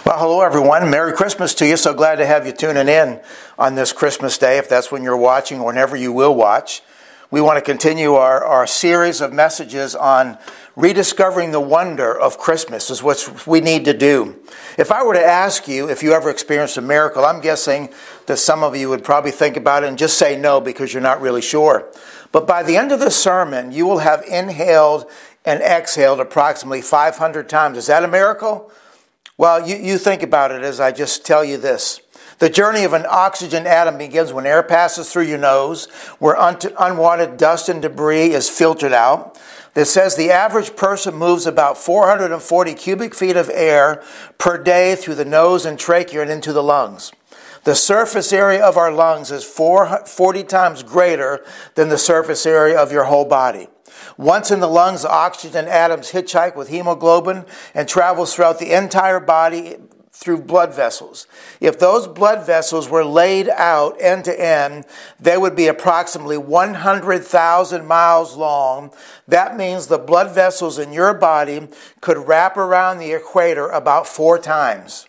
Well, hello everyone. Merry Christmas to you. So glad to have you tuning in on this Christmas day, if that's when you're watching or whenever you will watch. We want to continue our series of messages on rediscovering the wonder of Christmas is what we need to do. If I were to ask you if you ever experienced a miracle, I'm guessing that some of you would probably think about it and just say no because you're not really sure. But by the end of the sermon, you will have inhaled and exhaled approximately 500 times. Is that a miracle? Well, you think about it as I just tell you this. The journey of an oxygen atom begins when air passes through your nose, where unwanted dust and debris is filtered out. It says the average person moves about 440 cubic feet of air per day through the nose and trachea and into the lungs. The surface area of our lungs is 40 times greater than the surface area of your whole body. Once in the lungs, the oxygen atoms hitchhike with hemoglobin and travels throughout the entire body through blood vessels. If those blood vessels were laid out end to end, they would be approximately 100,000 miles long. That means the blood vessels in your body could wrap around the equator about 4 times.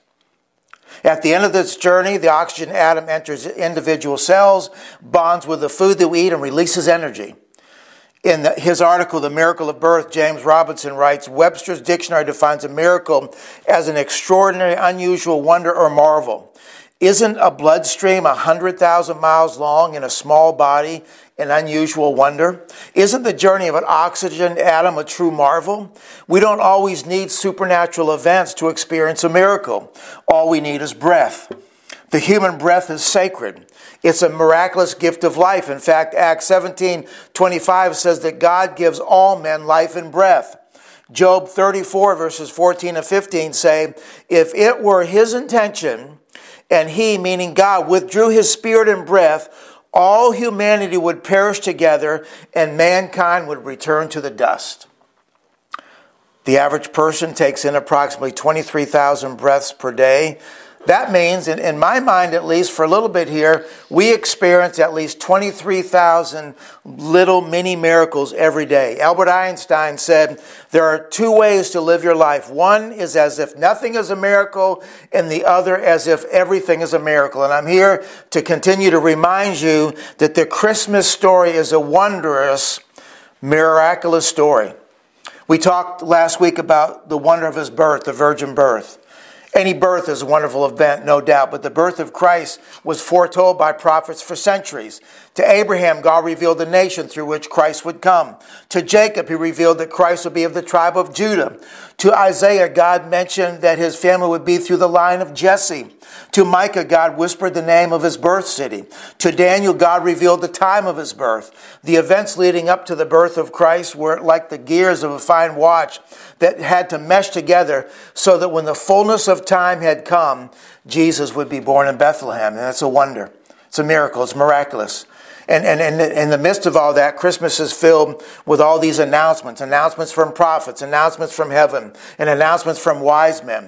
At the end of this journey, the oxygen atom enters individual cells, bonds with the food that we eat, and releases energy. In his article, The Miracle of Birth, James Robinson writes, Webster's dictionary defines a miracle as an extraordinary, unusual wonder or marvel. Isn't a bloodstream 100,000 miles long in a small body an unusual wonder? Isn't the journey of an oxygen atom a true marvel? We don't always need supernatural events to experience a miracle. All we need is breath. The human breath is sacred. It's a miraculous gift of life. In fact, Acts 17:25 says that God gives all men life and breath. Job 34 verses 14 and 15 say, if it were his intention, and he, meaning God, withdrew his spirit and breath, all humanity would perish together and mankind would return to the dust. The average person takes in approximately 23,000 breaths per day. That means, in my mind at least, for a little bit here, we experience at least 23,000 little mini miracles every day. Albert Einstein said, there are 2 ways to live your life. One is as if nothing is a miracle, and the other as if everything is a miracle. And I'm here to continue to remind you that the Christmas story is a wondrous, miraculous story. We talked last week about the wonder of his birth, the virgin birth. Any birth is a wonderful event, no doubt, but the birth of Christ was foretold by prophets for centuries. To Abraham, God revealed the nation through which Christ would come. To Jacob, he revealed that Christ would be of the tribe of Judah. To Isaiah, God mentioned that his family would be through the line of Jesse. To Micah, God whispered the name of his birth city. To Daniel, God revealed the time of his birth. The events leading up to the birth of Christ were like the gears of a fine watch that had to mesh together so that when the fullness of time had come, Jesus would be born in Bethlehem. And that's a wonder. It's a miracle. It's miraculous. And in the midst of all that, Christmas is filled with all these announcements from prophets, announcements from heaven, and announcements from wise men.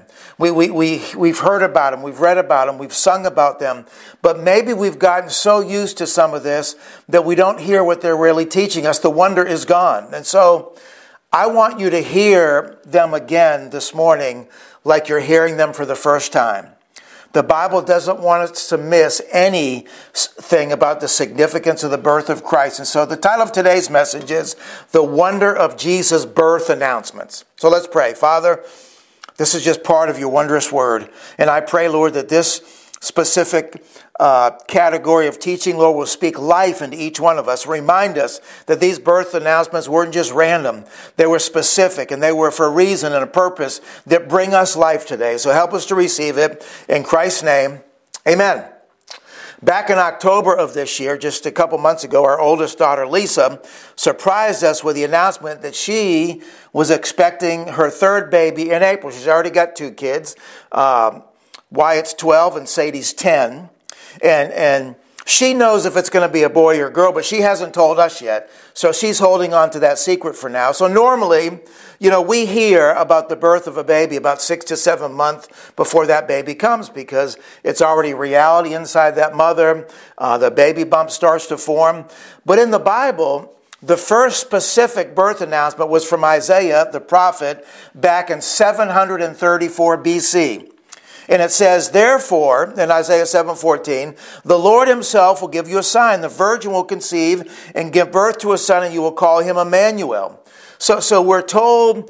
We've heard about them, we've read about them, we've sung about them, but maybe we've gotten so used to some of this that we don't hear what they're really teaching us. The wonder is gone. And so I want you to hear them again this morning like you're hearing them for the first time. The Bible doesn't want us to miss anything about the significance of the birth of Christ. And so the title of today's message is The Wonder of Jesus' Birth Announcements. So let's pray. Father, this is just part of your wondrous word. And I pray, Lord, that this specific category of teaching, Lord, will speak life into each one of us. Remind us that these birth announcements weren't just random. They were specific, and they were for a reason and a purpose that bring us life today. So help us to receive it. In Christ's name, amen. Back in October of this year, just a couple months ago, our oldest daughter, Lisa, surprised us with the announcement that she was expecting her 3rd baby in April. She's already got 2 kids. Wyatt's 12 and Sadie's 10. And she knows if it's going to be a boy or a girl, but she hasn't told us yet. So she's holding on to that secret for now. So normally, we hear about the birth of a baby about 6 to 7 months before that baby comes because it's already reality inside that mother. The baby bump starts to form. But in the Bible, the first specific birth announcement was from Isaiah, the prophet, back in 734 BC. And it says, therefore, in Isaiah 7:14, the Lord himself will give you a sign. The virgin will conceive and give birth to a son, and you will call him Emmanuel. So we're told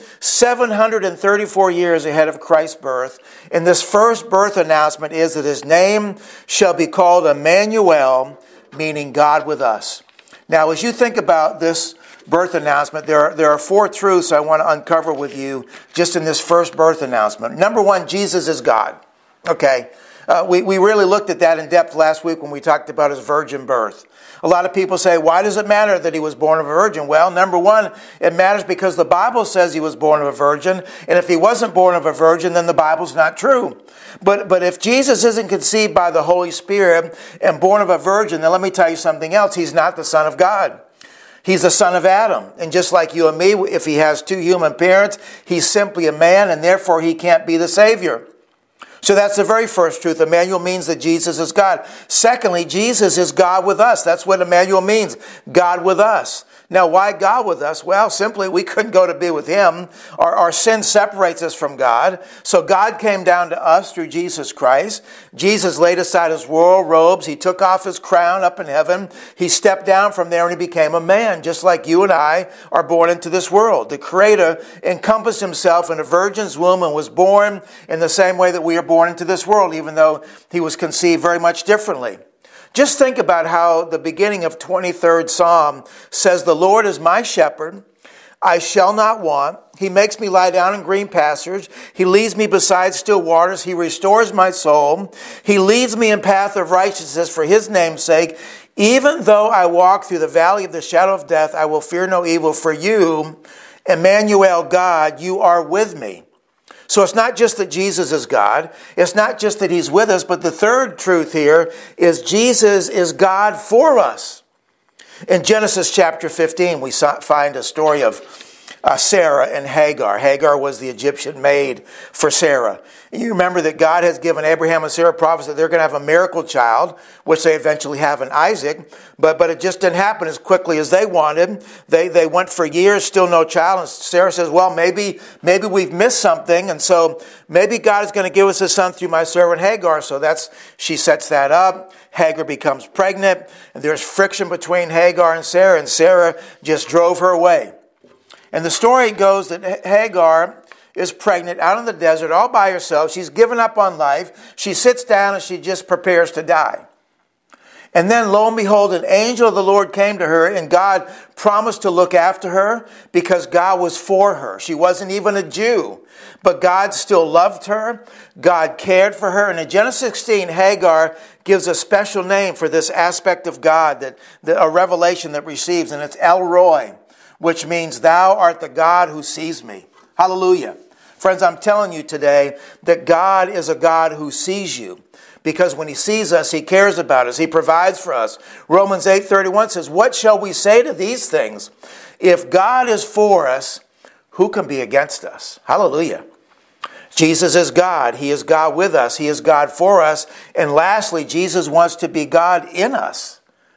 734 years ahead of Christ's birth. And this first birth announcement is that his name shall be called Emmanuel, meaning God with us. Now, as you think about this birth announcement, there are four truths I want to uncover with you just in this first birth announcement. Number one, Jesus is God. Okay, we really looked at that in depth last week when we talked about his virgin birth. A lot of people say, why does it matter that he was born of a virgin? Well, number one, it matters because the Bible says he was born of a virgin. And if he wasn't born of a virgin, then the Bible's not true. But if Jesus isn't conceived by the Holy Spirit and born of a virgin, then let me tell you something else. He's not the Son of God. He's the son of Adam. And just like you and me, if he has two human parents, he's simply a man, and therefore he can't be the Savior. So that's the very first truth. Emmanuel means that Jesus is God. Secondly, Jesus is God with us. That's what Emmanuel means, God with us. Now, why God with us? Well, simply, we couldn't go to be with him. Our sin separates us from God. So God came down to us through Jesus Christ. Jesus laid aside his royal robes. He took off his crown up in heaven. He stepped down from there and he became a man, just like you and I are born into this world. The Creator encompassed himself in a virgin's womb and was born in the same way that we are born into this world, even though he was conceived very much differently. Just think about how the beginning of 23rd Psalm says, the Lord is my shepherd, I shall not want. He makes me lie down in green pastures. He leads me beside still waters. He restores my soul. He leads me in path of righteousness for his name's sake. Even though I walk through the valley of the shadow of death, I will fear no evil. For you, Emmanuel, God, you are with me. So it's not just that Jesus is God. It's not just that he's with us. But the third truth here is Jesus is God for us. In Genesis chapter 15, we find a story of Sarah and Hagar. Hagar was the Egyptian maid for Sarah. You remember that God has given Abraham and Sarah prophecy that they're going to have a miracle child, which they eventually have in Isaac. But it just didn't happen as quickly as they wanted. They went for years, still no child. And Sarah says, well, maybe we've missed something. And so maybe God is going to give us a son through my servant Hagar. So she sets that up. Hagar becomes pregnant. And there's friction between Hagar and Sarah just drove her away. And the story goes that Hagar is pregnant out in the desert all by herself. She's given up on life. She sits down and she just prepares to die. And then, lo and behold, an angel of the Lord came to her, and God promised to look after her because God was for her. She wasn't even a Jew, but God still loved her. God cared for her. And in Genesis 16, Hagar gives a special name for this aspect of God, a revelation that receives, and it's El Roi, which means thou art the God who sees me. Hallelujah. Friends, I'm telling you today that God is a God who sees you. Because when he sees us, he cares about us. He provides for us. Romans 8:31 says, what shall we say to these things? If God is for us, who can be against us? Hallelujah. Jesus is God. He is God with us. He is God for us. And lastly, Jesus wants to be God in us.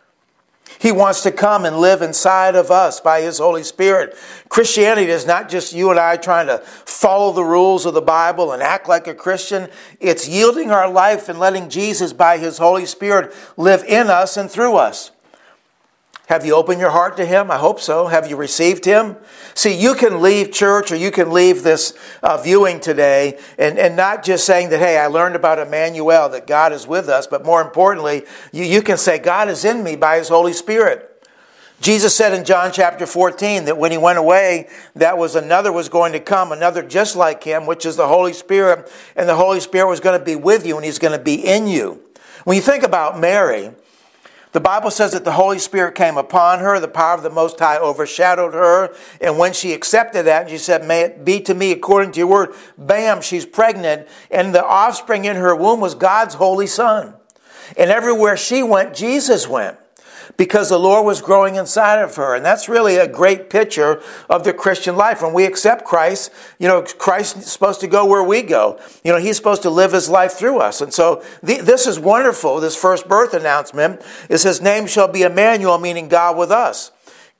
He wants to come and live inside of us by his Holy Spirit. Christianity is not just you and I trying to follow the rules of the Bible and act like a Christian. It's yielding our life and letting Jesus by his Holy Spirit live in us and through us. Have you opened your heart to him? I hope so. Have you received him? See, you can leave church or you can leave this viewing today and not just saying that, hey, I learned about Emmanuel, that God is with us, but more importantly, you can say, God is in me by his Holy Spirit. Jesus said in John chapter 14 that when he went away, that was another was going to come, another just like him, which is the Holy Spirit, and the Holy Spirit was going to be with you and he's going to be in you. When you think about Mary, the Bible says that the Holy Spirit came upon her, the power of the Most High overshadowed her, and when she accepted that, and she said, may it be to me according to your word, bam, she's pregnant, and the offspring in her womb was God's Holy Son. And everywhere she went, Jesus went, because the Lord was growing inside of her. And that's really a great picture of the Christian life. When we accept Christ, Christ is supposed to go where we go. He's supposed to live his life through us. And so this is wonderful. This first birth announcement is his name shall be Emmanuel, meaning God with us.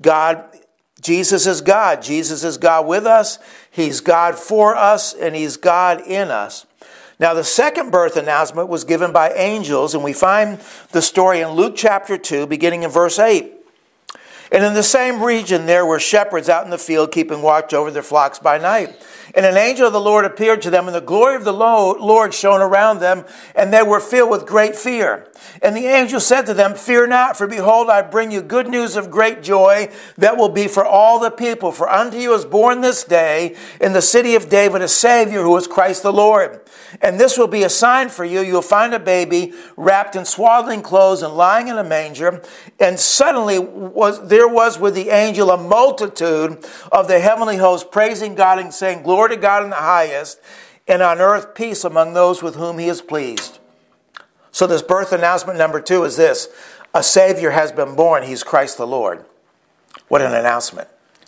Jesus is God. Jesus is God with us. He's God for us, and he's God in us. Now, the second birth announcement was given by angels, and we find the story in Luke chapter 2, beginning in verse 8. And in the same region there were shepherds out in the field keeping watch over their flocks by night. And an angel of the Lord appeared to them, and the glory of the Lord shone around them, and they were filled with great fear. And the angel said to them, "Fear not, for behold, I bring you good news of great joy that will be for all the people. For unto you is born this day in the city of David a Savior, who is Christ the Lord. And this will be a sign for you. You'll find a baby wrapped in swaddling clothes and lying in a manger." And suddenly there was with the angel a multitude of the heavenly host praising God and saying, "Glory to God in the highest, and on earth peace among those with whom he is pleased." So this birth announcement number 2 is this: a Savior has been born. He's Christ the Lord. What an announcement.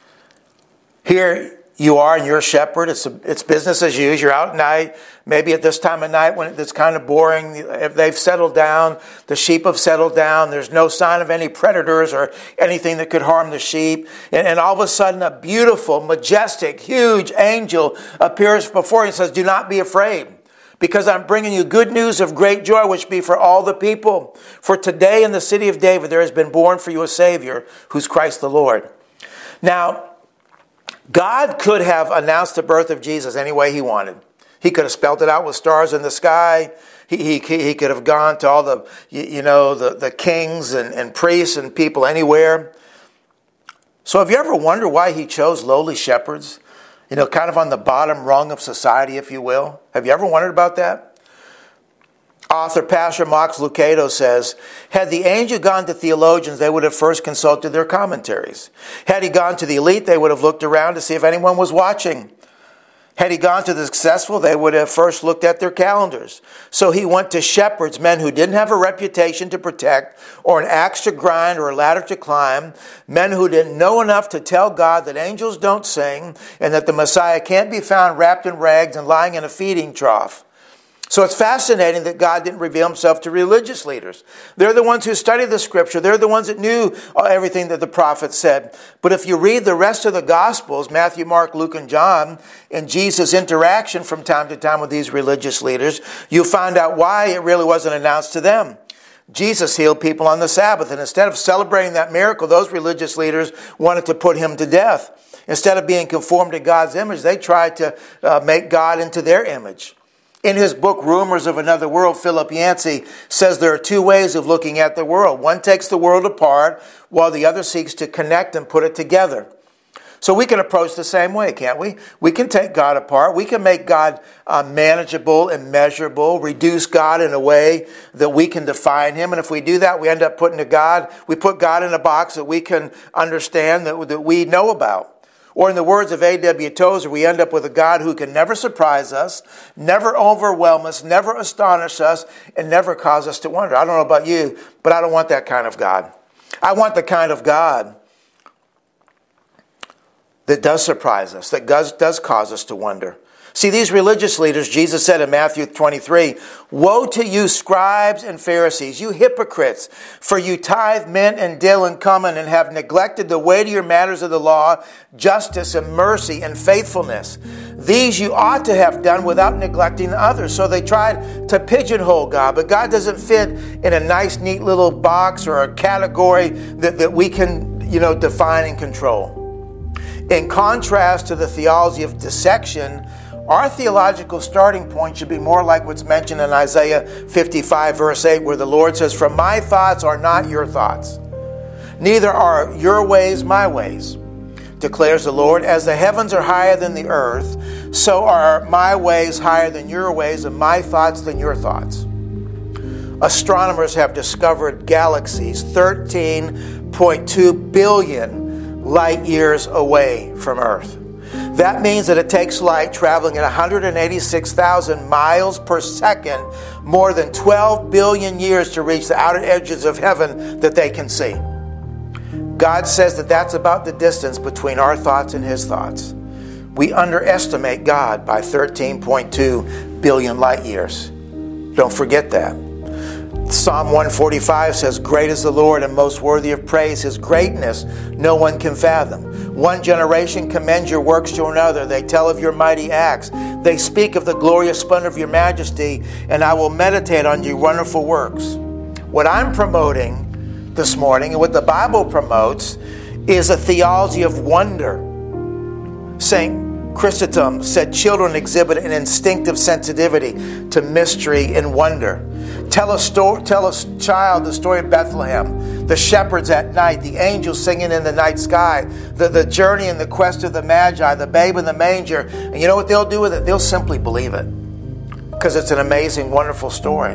Here you are, and you're a shepherd. It's business as usual. You're out at night, maybe at this time of night when it's kind of boring. If they've settled down, the sheep have settled down. There's no sign of any predators or anything that could harm the sheep. And all of a sudden, a beautiful, majestic, huge angel appears before you and says, "Do not be afraid, because I'm bringing you good news of great joy, which be for all the people. For today in the city of David there has been born for you a Savior, who's Christ the Lord." Now, God could have announced the birth of Jesus any way he wanted. He could have spelled it out with stars in the sky. He could have gone to all the kings and priests and people anywhere. So have you ever wondered why he chose lowly shepherds? Kind of on the bottom rung of society, if you will. Have you ever wondered about that? Author Pastor Max Lucado says, had the angel gone to theologians, they would have first consulted their commentaries. Had he gone to the elite, they would have looked around to see if anyone was watching. Had he gone to the successful, they would have first looked at their calendars. So he went to shepherds, men who didn't have a reputation to protect, or an axe to grind, or a ladder to climb, men who didn't know enough to tell God that angels don't sing, and that the Messiah can't be found wrapped in rags and lying in a feeding trough. So it's fascinating that God didn't reveal himself to religious leaders. They're the ones who studied the scripture. They're the ones that knew everything that the prophets said. But if you read the rest of the Gospels, Matthew, Mark, Luke, and John, and Jesus' interaction from time to time with these religious leaders, you'll find out why it really wasn't announced to them. Jesus healed people on the Sabbath, and instead of celebrating that miracle, those religious leaders wanted to put him to death. Instead of being conformed to God's image, they tried to make God into their image. In his book, Rumors of Another World, Philip Yancey says there are two ways of looking at the world. One takes the world apart, while the other seeks to connect and put it together. So we can approach the same way, can't we? We can take God apart. We can make God manageable and measurable, reduce God in a way that we can define him. And if we do that, we end up put God in a box that we can understand, that we know about. Or in the words of A.W. Tozer, we end up with a God who can never surprise us, never overwhelm us, never astonish us, and never cause us to wonder. I don't know about you, but I don't want that kind of God. I want the kind of God that does surprise us, that does cause us to wonder. See, these religious leaders, Jesus said in Matthew 23, "Woe to you, scribes and Pharisees, you hypocrites! For you tithe mint and dill and cumin, and have neglected the weightier matters of the law, justice and mercy and faithfulness. These you ought to have done without neglecting the others." So they tried to pigeonhole God, but God doesn't fit in a nice, neat little box or a category that we can, define and control. In contrast to the theology of dissection, our theological starting point should be more like what's mentioned in Isaiah 55, verse 8, where the Lord says, "For my thoughts are not your thoughts, neither are your ways my ways, declares the Lord. As the heavens are higher than the earth, so are my ways higher than your ways, and my thoughts than your thoughts." Astronomers have discovered galaxies 13.2 billion light years away from Earth. That means that it takes light traveling at 186,000 miles per second, more than 12 billion years to reach the outer edges of heaven that they can see. God says that that's about the distance between our thoughts and his thoughts. We underestimate God by 13.2 billion light years. Don't forget that. Psalm 145 says, "Great is the Lord and most worthy of praise. His greatness no one can fathom." One generation commends your works to another. They tell of your mighty acts. They speak of the glorious splendor of your majesty, and I will meditate on your wonderful works. What I'm promoting this morning, and what the Bible promotes, is a theology of wonder. St. Chrysostom said children exhibit an instinctive sensitivity to mystery and wonder. Tell a child the story of Bethlehem, the shepherds at night, the angels singing in the night sky, the journey and the quest of the Magi, the babe in the manger. And you know what they'll do with it? They'll simply believe it, because it's an amazing, wonderful story.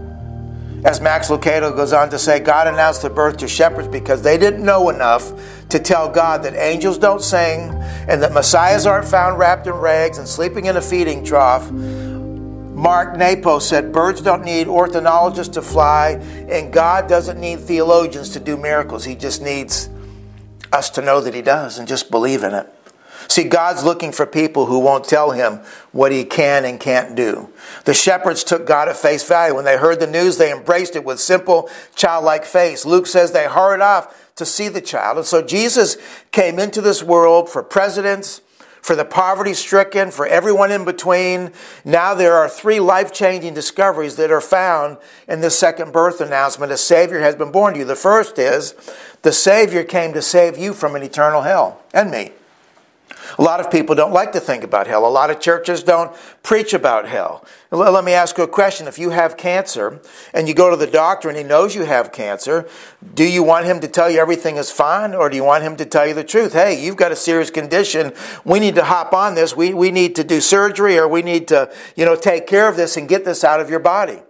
As Max Lucado goes on to say, God announced the birth to shepherds because they didn't know enough to tell God that angels don't sing and that messiahs aren't found wrapped in rags and sleeping in a feeding trough. Mark Napo said, birds don't need ornithologists to fly, and God doesn't need theologians to do miracles. He just needs us to know that He does and just believe in it. See, God's looking for people who won't tell Him what He can and can't do. The shepherds took God at face value. When they heard the news, they embraced it with simple, childlike faith. Luke says they hurried off to see the child. And so Jesus came into this world for presidents, for the poverty-stricken, for everyone in between. Now there are 3 life-changing discoveries that are found in this second birth announcement. A Savior has been born to you. The first is the Savior came to save you from an eternal hell, and me. A lot of people don't like to think about hell. A lot of churches don't preach about hell. Let me ask you a question. If you have cancer and you go to the doctor and he knows you have cancer, do you want him to tell you everything is fine, or do you want him to tell you the truth? Hey, you've got a serious condition. We need to hop on this. We need to do surgery, or we need to, take care of this and get this out of your body.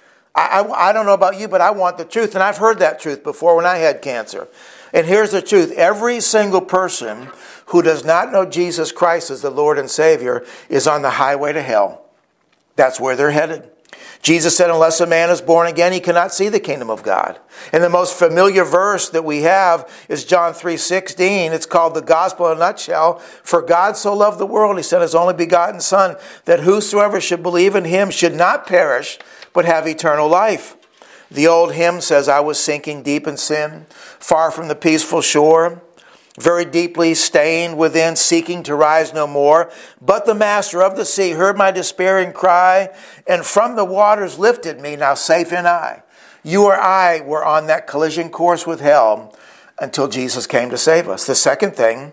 I don't know about you, but I want the truth. And I've heard that truth before when I had cancer. And here's the truth. Every single person who does not know Jesus Christ as the Lord and Savior is on the highway to hell. That's where they're headed. Jesus said, unless a man is born again, he cannot see the kingdom of God. And the most familiar verse that we have is John 3:16. It's called the gospel in a nutshell. For God so loved the world, He sent His only begotten Son, that whosoever should believe in Him should not perish, but have eternal life. The old hymn says, I was sinking deep in sin, far from the peaceful shore, very deeply stained within, seeking to rise no more. But the master of the sea heard my despairing cry, and from the waters lifted me, now safe in I. You or I were on that collision course with hell until Jesus came to save us. The second thing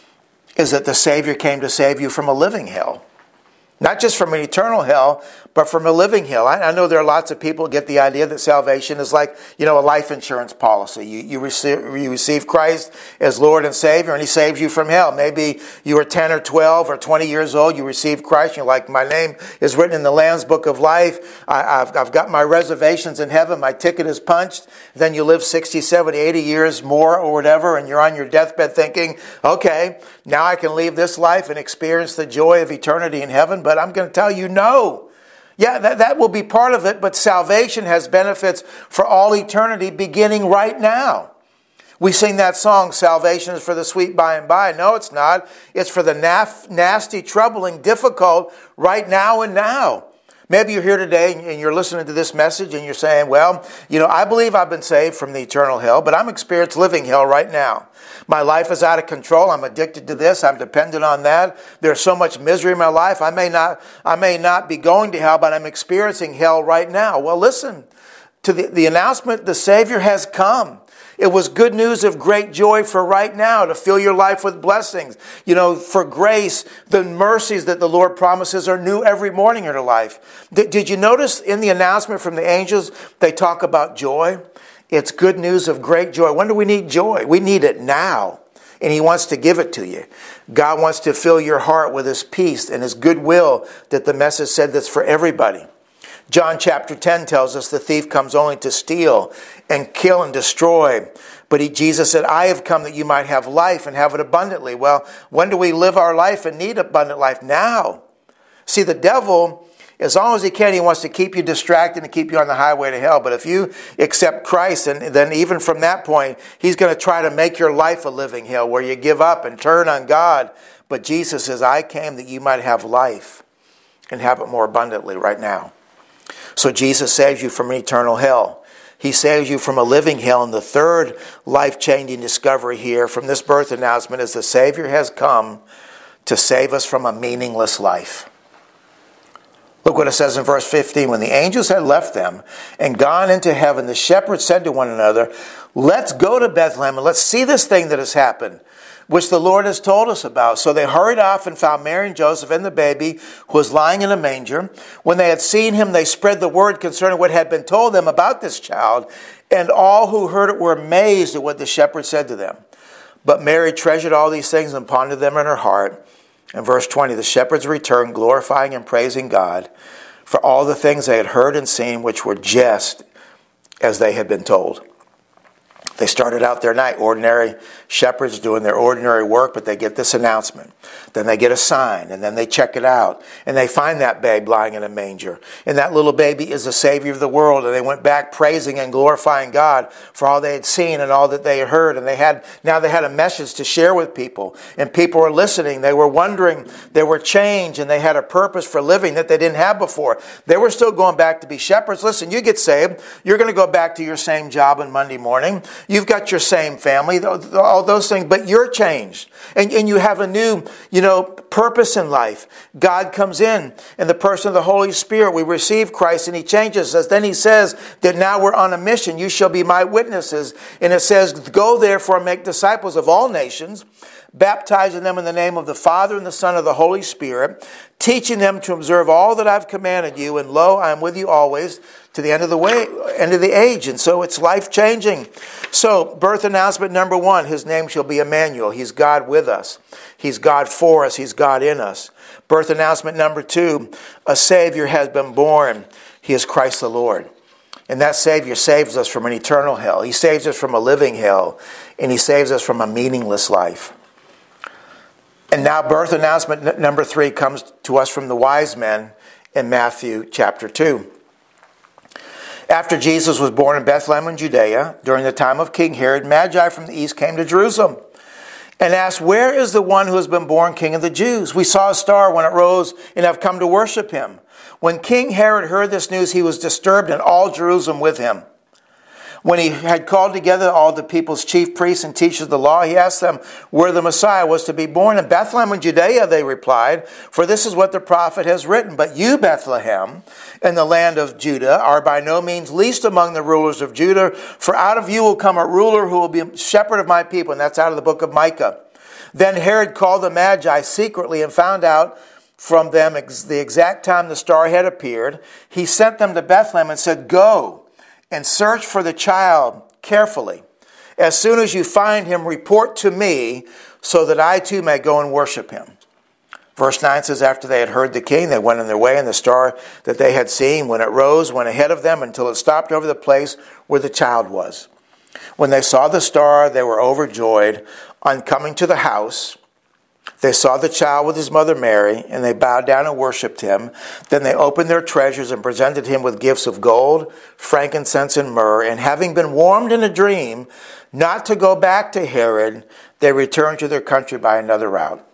is that the Savior came to save you from a living hell. Not just from an eternal hell, but from a living hell. I know there are lots of people who get the idea that salvation is like, a life insurance policy. You receive Christ as Lord and Savior, and He saves you from hell. Maybe you were 10 or 12 or 20 years old. You received Christ. And you're like, my name is written in the Lamb's Book of Life. I've got my reservations in heaven. My ticket is punched. Then you live 60, 70, 80 years more or whatever, and you're on your deathbed thinking, okay, now I can leave this life and experience the joy of eternity in heaven. But I'm going to tell you, no. Yeah, that will be part of it, but salvation has benefits for all eternity beginning right now. We sing that song, salvation is for the sweet by and by. No, it's not. It's for the nasty, troubling, difficult right now and now. Maybe you're here today and you're listening to this message and you're saying, well, I believe I've been saved from the eternal hell, but I'm experiencing living hell right now. My life is out of control. I'm addicted to this. I'm dependent on that. There's so much misery in my life. I may not be going to hell, but I'm experiencing hell right now. Well, listen to the announcement. The Savior has come. It was good news of great joy for right now, to fill your life with blessings. For grace, the mercies that the Lord promises are new every morning in your life. Did you notice in the announcement from the angels, they talk about joy? It's good news of great joy. When do we need joy? We need it now. And He wants to give it to you. God wants to fill your heart with His peace and His goodwill, that the message said that's for everybody. John chapter 10 tells us the thief comes only to steal and kill and destroy. But Jesus said, I have come that you might have life and have it abundantly. Well, when do we live our life and need abundant life? Now. See, the devil, as long as he can, he wants to keep you distracted and keep you on the highway to hell. But if you accept Christ, and then even from that point, he's going to try to make your life a living hell where you give up and turn on God. But Jesus says, I came that you might have life and have it more abundantly right now. So Jesus saves you from an eternal hell. He saves you from a living hell. And the third life-changing discovery here from this birth announcement is the Savior has come to save us from a meaningless life. Look what it says in verse 15. When the angels had left them and gone into heaven, the shepherds said to one another, let's go to Bethlehem and let's see this thing that has happened, which the Lord has told us about. So they hurried off and found Mary and Joseph and the baby who was lying in a manger. When they had seen him, they spread the word concerning what had been told them about this child. And all who heard it were amazed at what the shepherds said to them. But Mary treasured all these things and pondered them in her heart. In verse 20, the shepherds returned, glorifying and praising God for all the things they had heard and seen, which were just as they had been told. They started out their night, ordinary shepherds doing their ordinary work, but they get this announcement. Then they get a sign, and then they check it out. And they find that babe lying in a manger. And that little baby is the Savior of the world. And they went back praising and glorifying God for all they had seen and all that they had heard. And now they had a message to share with people. And people were listening. They were wondering. They were changed, and they had a purpose for living that they didn't have before. They were still going back to be shepherds. Listen, you get saved. You're going to go back to your same job on Monday morning. You've got your same family, all those things, but you're changed. And you have a new, purpose in life. God comes in the person of the Holy Spirit. We receive Christ and He changes us. Then He says that now we're on a mission. You shall be my witnesses. And it says, go therefore and make disciples of all nations, baptizing them in the name of the Father and the Son and the Holy Spirit, teaching them to observe all that I've commanded you. And lo, I am with you always to the end of the age. And so it's life-changing. So, birth announcement number 1, His name shall be Emmanuel. He's God with us. He's God for us. He's God in us. Birth announcement number 2, a Savior has been born. He is Christ the Lord. And that Savior saves us from an eternal hell. He saves us from a living hell. And He saves us from a meaningless life. And now birth announcement number 3 comes to us from the wise men in Matthew chapter 2. After Jesus was born in Bethlehem in Judea, during the time of King Herod, Magi from the east came to Jerusalem and asked, where is the one who has been born King of the Jews? We saw a star when it rose and have come to worship him. When King Herod heard this news, he was disturbed, and all Jerusalem with him. When he had called together all the people's chief priests and teachers of the law, he asked them where the Messiah was to be born. In Bethlehem in Judea, they replied, for this is what the prophet has written. But you, Bethlehem, in the land of Judah, are by no means least among the rulers of Judah, for out of you will come a ruler who will be a shepherd of my people. And that's out of the book of Micah. Then Herod called the Magi secretly and found out from them the exact time the star had appeared. He sent them to Bethlehem and said, go and search for the child carefully. As soon as you find him, report to me so that I too may go and worship him. Verse 9 says, after they had heard the king, they went on their way, and the star that they had seen, when it rose, went ahead of them until it stopped over the place where the child was. When they saw the star, they were overjoyed. On coming to the house, they saw the child with his mother Mary, and they bowed down and worshipped him. Then they opened their treasures and presented him with gifts of gold, frankincense, and myrrh. And having been warned in a dream not to go back to Herod, they returned to their country by another route.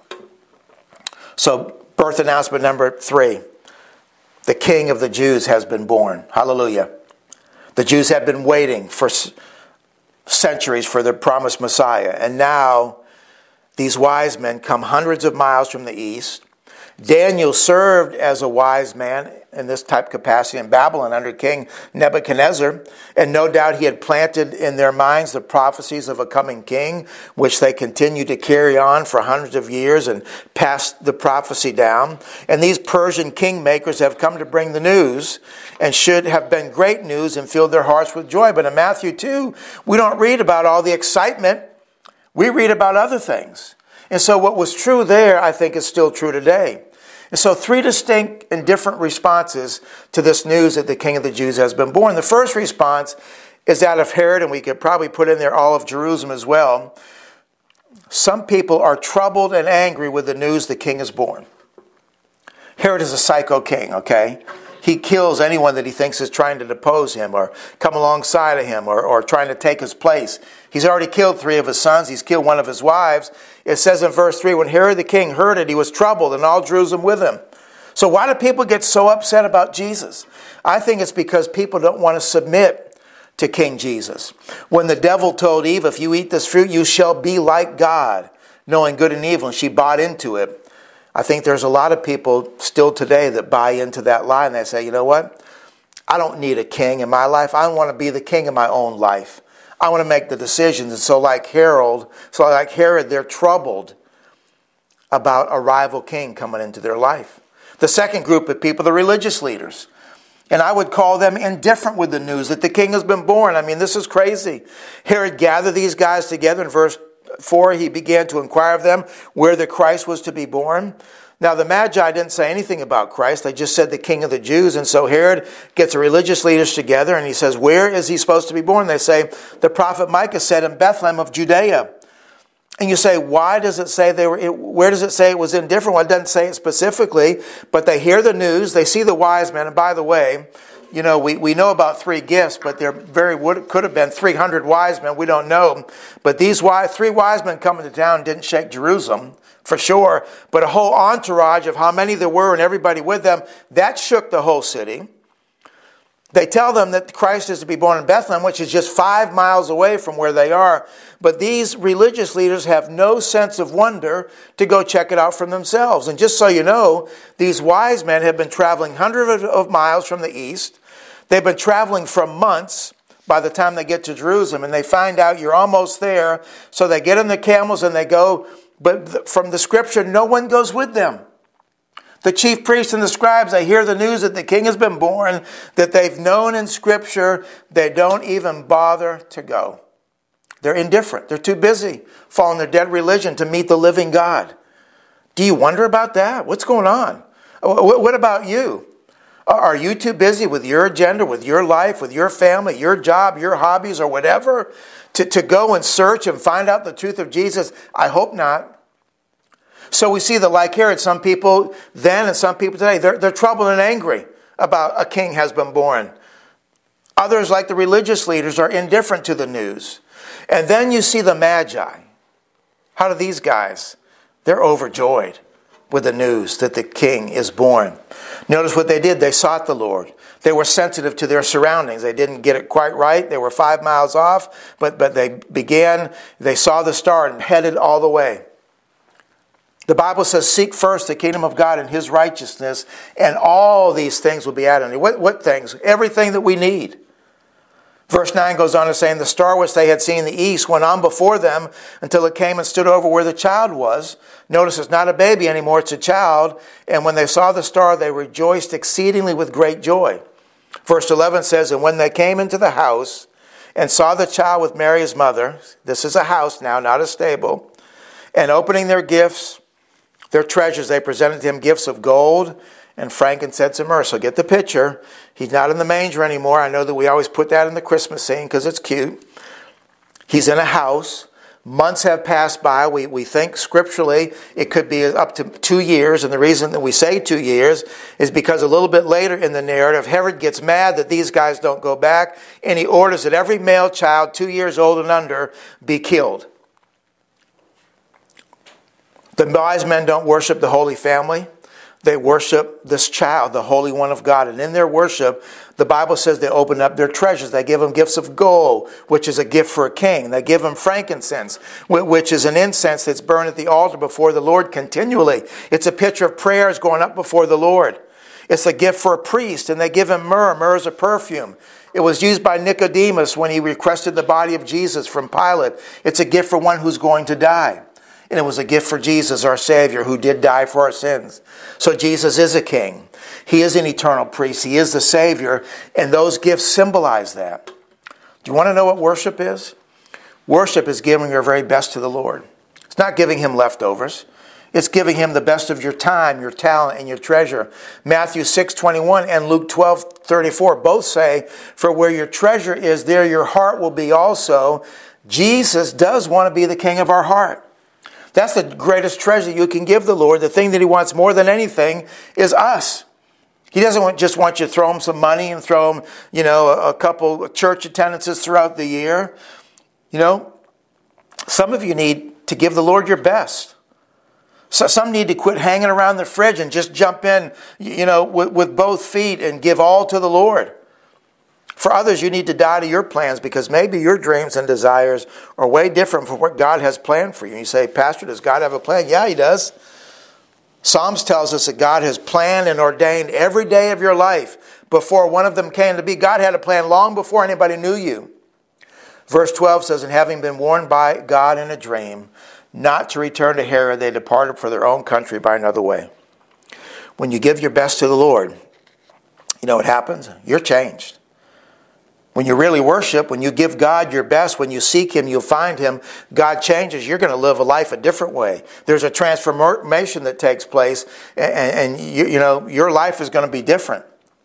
So, birth announcement number 3. The King of the Jews has been born. Hallelujah. The Jews have been waiting for centuries for their promised Messiah. And now these wise men come hundreds of miles from the east. Daniel served as a wise man in this type capacity in Babylon under King Nebuchadnezzar. And no doubt he had planted in their minds the prophecies of a coming king, which they continued to carry on for hundreds of years and passed the prophecy down. And these Persian kingmakers have come to bring the news, and should have been great news and filled their hearts with joy. But in Matthew 2, we don't read about all the excitement. We read about other things. And so what was true there, I think, is still true today. And so 3 distinct and different responses to this news that the King of the Jews has been born. The first response is that of Herod, and we could probably put in there all of Jerusalem as well. Some people are troubled and angry with the news the king is born. Herod is a psycho king, okay? He kills anyone that he thinks is trying to depose him or come alongside of him or trying to take his place. He's already killed 3 of his sons. He's killed 1 of his wives. It says in verse 3, when Herod the king heard it, he was troubled, and all Jerusalem with him. So why do people get so upset about Jesus? I think it's because people don't want to submit to King Jesus. When the devil told Eve, if you eat this fruit, you shall be like God, knowing good and evil, and she bought into it. I think there's a lot of people still today that buy into that lie, and they say, you know what? I don't need a king in my life. I want to be the king of my own life. I want to make the decisions. And so like Herod, they're troubled about a rival king coming into their life. The second group of people, the religious leaders. And I would call them indifferent with the news that the king has been born. I mean, this is crazy. Herod gathered these guys together. In verse 4, he began to inquire of them where the Christ was to be born. Now, the Magi didn't say anything about Christ. They just said the king of the Jews. And so Herod gets the religious leaders together and he says, where is he supposed to be born? They say, the prophet Micah said in Bethlehem of Judea. And you say, why does it say where does it say it was indifferent? Well, it doesn't say it specifically, but they hear the news, they see the wise men. And by the way, you know, we know about 3 gifts, but there could have been 300 wise men. We don't know. But these 3 wise men coming to town didn't shake Jerusalem, for sure. But a whole entourage of how many there were and everybody with them, that shook the whole city. They tell them that Christ is to be born in Bethlehem, which is just 5 miles away from where they are. But these religious leaders have no sense of wonder to go check it out for themselves. And just so you know, these wise men have been traveling hundreds of miles from the east. They've been traveling for months by the time they get to Jerusalem. And they find out you're almost there. So they get on the camels and they go. But from the scripture, no one goes with them. The chief priests and the scribes, they hear the news that the king has been born, that they've known in Scripture. They don't even bother to go. They're indifferent. They're too busy following their dead religion to meet the living God. Do you wonder about that? What's going on? What about you? Are you too busy with your agenda, with your life, with your family, your job, your hobbies, or whatever, to go and search and find out the truth of Jesus? I hope not. So we see that like Herod, some people then and some people today, they're troubled and angry about a king has been born. Others, like the religious leaders, are indifferent to the news. And then you see the Magi. How do these guys? They're overjoyed with the news that the king is born. Notice what they did. They sought the Lord. They were sensitive to their surroundings. They didn't get it quite right. They were 5 miles off, but they saw the star and headed all the way. The Bible says, seek first the kingdom of God and his righteousness, and all these things will be added. What things? Everything that we need. Verse 9 goes on to say, and the star which they had seen in the east went on before them until it came and stood over where the child was. Notice it's not a baby anymore, it's a child. And when they saw the star, they rejoiced exceedingly with great joy. Verse 11 says, and when they came into the house and saw the child with Mary his mother, this is a house now, not a stable, and opening their gifts, their treasures, they presented to him gifts of gold and frankincense and myrrh. So get the picture. He's not in the manger anymore. I know that we always put that in the Christmas scene because it's cute. He's in a house. Months have passed by. We think scripturally it could be up to 2 years. And the reason that we say 2 years is because a little bit later in the narrative, Herod gets mad that these guys don't go back. And he orders that every male child 2 years old and under be killed. The wise men don't worship the Holy Family. They worship this child, the Holy One of God. And in their worship, the Bible says they open up their treasures. They give him gifts of gold, which is a gift for a king. They give him frankincense, which is an incense that's burned at the altar before the Lord continually. It's a picture of prayers going up before the Lord. It's a gift for a priest, and they give him myrrh. Myrrh is a perfume. It was used by Nicodemus when he requested the body of Jesus from Pilate. It's a gift for one who's going to die. And it was a gift for Jesus, our Savior, who did die for our sins. So Jesus is a king. He is an eternal priest. He is the Savior. And those gifts symbolize that. Do you want to know what worship is? Worship is giving your very best to the Lord. It's not giving him leftovers. It's giving him the best of your time, your talent, and your treasure. Matthew 6:21 and Luke 12:34 both say, for where your treasure is, there your heart will be also. Jesus does want to be the king of our heart. That's the greatest treasure you can give the Lord. The thing that he wants more than anything is us. He doesn't just want you to throw him some money and throw him, a couple church attendances throughout the year. Some of you need to give the Lord your best. So some need to quit hanging around the fridge and just jump in, with both feet and give all to the Lord. For others, you need to die to your plans because maybe your dreams and desires are way different from what God has planned for you. You say, Pastor, does God have a plan? Yeah, he does. Psalms tells us that God has planned and ordained every day of your life before one of them came to be. God had a plan long before anybody knew you. Verse 12 says, and having been warned by God in a dream not to return to Herod, they departed for their own country by another way. When you give your best to the Lord, you know what happens? You're changed. When you really worship, when you give God your best, when you seek Him, you'll find Him, God changes. You're going to live a life a different way. There's a transformation that takes place, and you know your life is going to be different.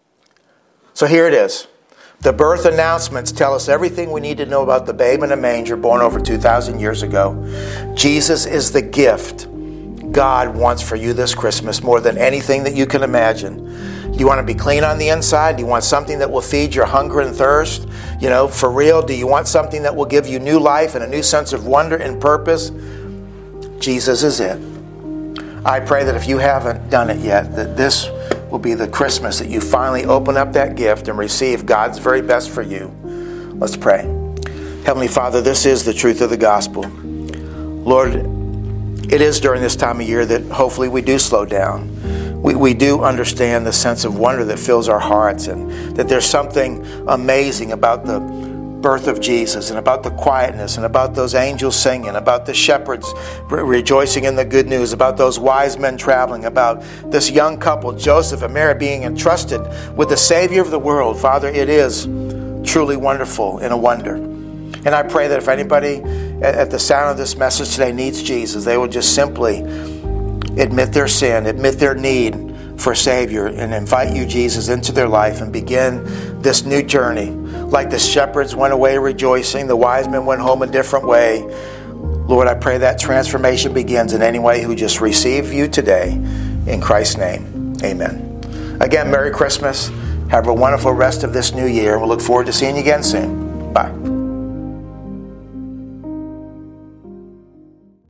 So here it is. The birth announcements tell us everything we need to know about the babe in a manger born over 2,000 years ago. Jesus is the gift God wants for you this Christmas more than anything that you can imagine. Do you want to be clean on the inside? Do you want something that will feed your hunger and thirst? You know, for real, do you want something that will give you new life and a new sense of wonder and purpose? Jesus is it. I pray that if you haven't done it yet, that this will be the Christmas that you finally open up that gift and receive God's very best for you. Let's pray. Heavenly Father, this is the truth of the gospel. Lord, it is during this time of year that hopefully we do slow down. We do understand the sense of wonder that fills our hearts, and that there's something amazing about the birth of Jesus, and about the quietness, and about those angels singing, about the shepherds rejoicing in the good news, about those wise men traveling, about this young couple, Joseph and Mary, being entrusted with the Savior of the world. Father, it is truly wonderful and a wonder. And I pray that if anybody at the sound of this message today needs Jesus, they will just simply admit their sin, admit their need for a Savior, and invite you, Jesus, into their life and begin this new journey. Like the shepherds went away rejoicing, the wise men went home a different way. Lord, I pray that transformation begins in any way who just receive you today. In Christ's name, amen. Again, Merry Christmas. Have a wonderful rest of this new year. We'll look forward to seeing you again soon. Bye.